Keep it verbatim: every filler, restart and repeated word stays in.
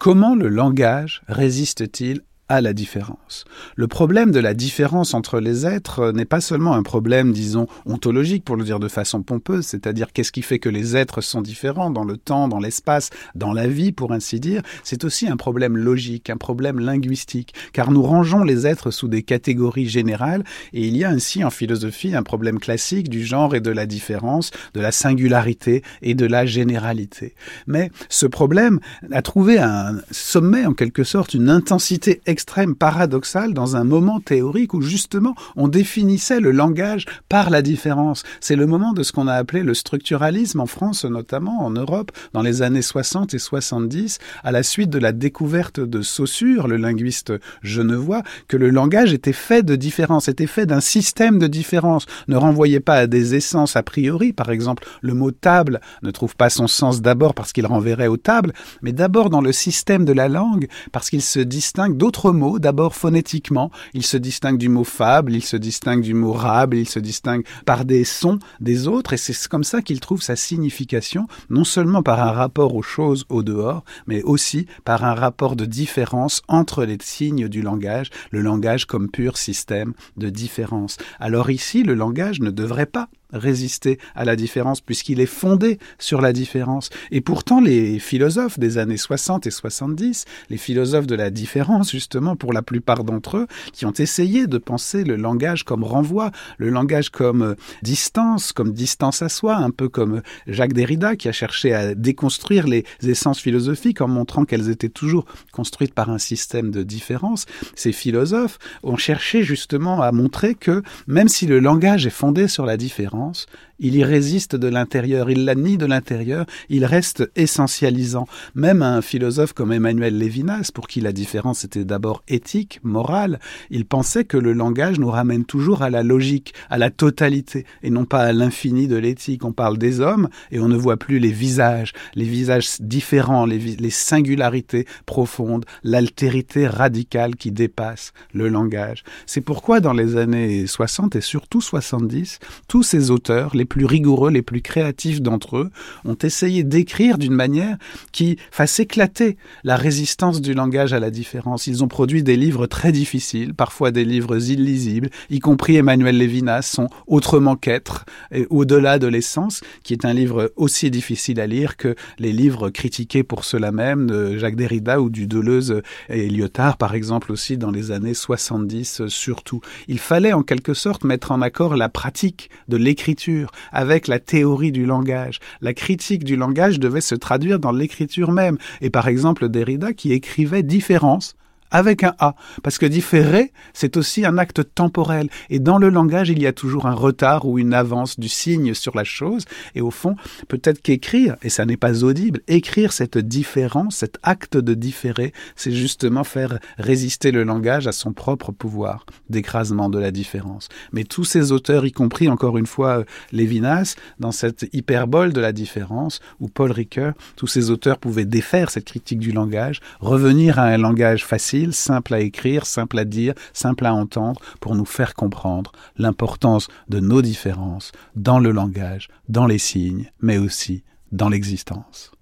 Comment le langage résiste-t-il à la différence? Le problème de la différence entre les êtres n'est pas seulement un problème, disons, ontologique, pour le dire de façon pompeuse, c'est-à-dire qu'est-ce qui fait que les êtres sont différents dans le temps, dans l'espace, dans la vie, pour ainsi dire. C'est aussi un problème logique, un problème linguistique, car nous rangeons les êtres sous des catégories générales, et il y a ainsi en philosophie un problème classique du genre et de la différence, de la singularité et de la généralité. Mais ce problème a trouvé un sommet, en quelque sorte, une intensité extrême paradoxale dans un moment théorique où justement on définissait le langage par la différence. C'est le moment de ce qu'on a appelé le structuralisme en France, notamment en Europe, dans les années soixante et soixante-dix, à la suite de la découverte de Saussure, le linguiste genevois, que le langage était fait de différence, était fait d'un système de différence, ne renvoyait pas à des essences a priori. Par exemple, le mot table ne trouve pas son sens d'abord parce qu'il renverrait aux tables, mais d'abord dans le système de la langue, parce qu'il se distingue d'autres mots, d'abord phonétiquement, il se distingue du mot fable, il se distingue du mot rable, il se distingue par des sons des autres, et c'est comme ça qu'il trouve sa signification, non seulement par un rapport aux choses au dehors, mais aussi par un rapport de différence entre les signes du langage, le langage comme pur système de différence. Alors ici, le langage ne devrait pas résister à la différence puisqu'il est fondé sur la différence. Et pourtant, les philosophes des années soixante et soixante-dix, les philosophes de la différence, justement, pour la plupart d'entre eux, qui ont essayé de penser le langage comme renvoi, le langage comme euh, distance, comme distance à soi, un peu comme Jacques Derrida qui a cherché à déconstruire les essences philosophiques en montrant qu'elles étaient toujours construites par un système de différence. Ces philosophes ont cherché justement à montrer que même si le langage est fondé sur la différence, il y résiste de l'intérieur, il la nie de l'intérieur, il reste essentialisant. Même un philosophe comme Emmanuel Lévinas, pour qui la différence était d'abord éthique, morale, il pensait que le langage nous ramène toujours à la logique, à la totalité, et non pas à l'infini de l'éthique. On parle des hommes et on ne voit plus les visages, les visages différents, les, vis- les singularités profondes, l'altérité radicale qui dépasse le langage. C'est pourquoi dans les années soixante et surtout soixante-dix, tous ces auteurs, les plus rigoureux, les plus créatifs d'entre eux, ont essayé d'écrire d'une manière qui fasse éclater la résistance du langage à la différence. Ils ont produit des livres très difficiles, parfois des livres illisibles, y compris Emmanuel Lévinas, son Autrement qu'être, et Au-delà de l'essence, qui est un livre aussi difficile à lire que les livres critiqués pour cela même de Jacques Derrida ou du Deleuze et Lyotard, par exemple, aussi dans les années soixante-dix surtout. Il fallait en quelque sorte mettre en accord la pratique de l'écriture avec la théorie du langage. La critique du langage devait se traduire dans l'écriture même. Et par exemple, Derrida qui écrivait différence avec un A, parce que différer, c'est aussi un acte temporel. Et dans le langage, il y a toujours un retard ou une avance du signe sur la chose. Et au fond, peut-être qu'écrire, et ça n'est pas audible, écrire cette différence, cet acte de différer, c'est justement faire résister le langage à son propre pouvoir d'écrasement de la différence. Mais tous ces auteurs, y compris encore une fois Lévinas, dans cette hyperbole de la différence, ou Paul Ricoeur, tous ces auteurs pouvaient défaire cette critique du langage, revenir à un langage facile, simple à écrire, simple à dire, simple à entendre, pour nous faire comprendre l'importance de nos différences dans le langage, dans les signes, mais aussi dans l'existence.